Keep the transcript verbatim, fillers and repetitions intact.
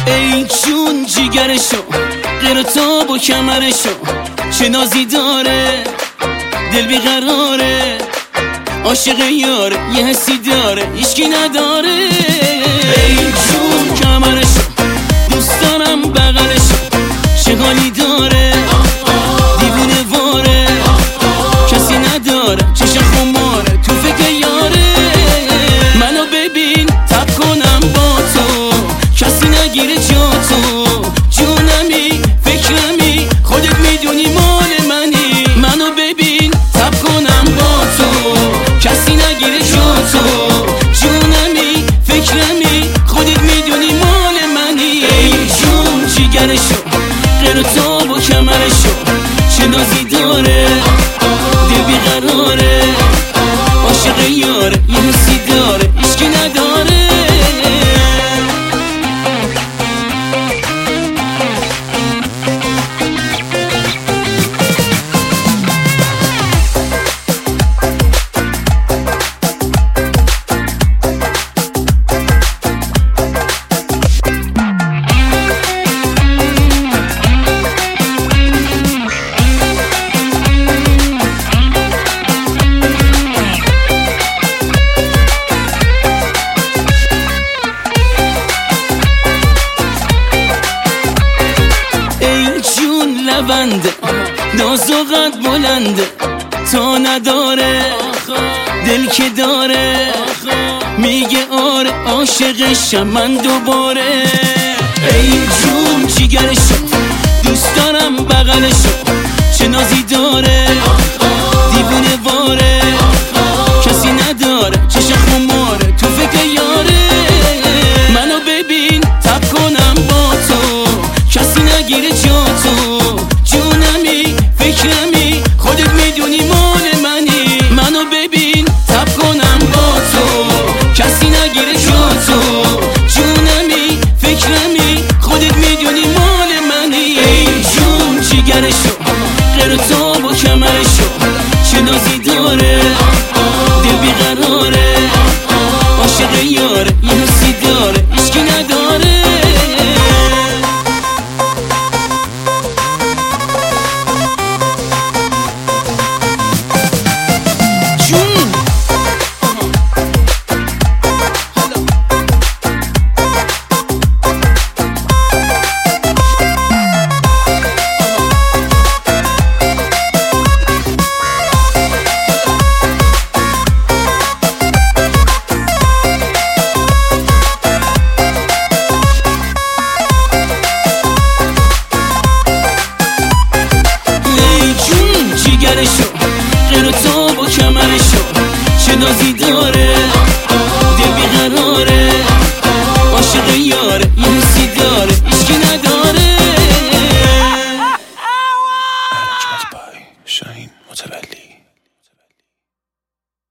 ای جون جیگرشو غیر تو با کمرشو چه نازی داره دل بیقراره عاشق یار یه حسی داره هیچکی نداره ای جون کمرشو دوست دارم بغلشو چه حالی داره دیوونه واره کسی نداره چشم خماره تو فکر یاره منو ببین تب کنم با تو کسی نگیره جا تو جونمی فکرمی خودت میدونی مال منی منو ببین تب کنم با تو کسی نگیره جا تو جونمی فکرمی خودت میدونی مال منی ای جون جیگرشو غیر تو با کمرشو چه نازی داره دل بیقراره عاشق یاره یه حسی داره هیچکی نداره لبنده ناز و قد بلنده تا نداره دل که داره میگه آره عاشقشم من دوباره ای جون جیگرشو دوست دارم بغلشو چه نازی داره دیوونه واره کسی نداره چشم خماره تو فکر یاره منو ببین تب کنم با تو کسی نگیره جا تو جونمی فکرمی خودت میدونی مال منی منو ببین تب کنم با تو کسی نگیره جا تو جونمی فکرمی خودت میدونی مال منی ای جون جیگرشو غیر تو با کمرشو چه نازی داره دل بیقراره عاشق یاره یه حسی داره هیچکی نداره غیر تو با کمرشو چه نازی داره دل بیقراره عاشق یاره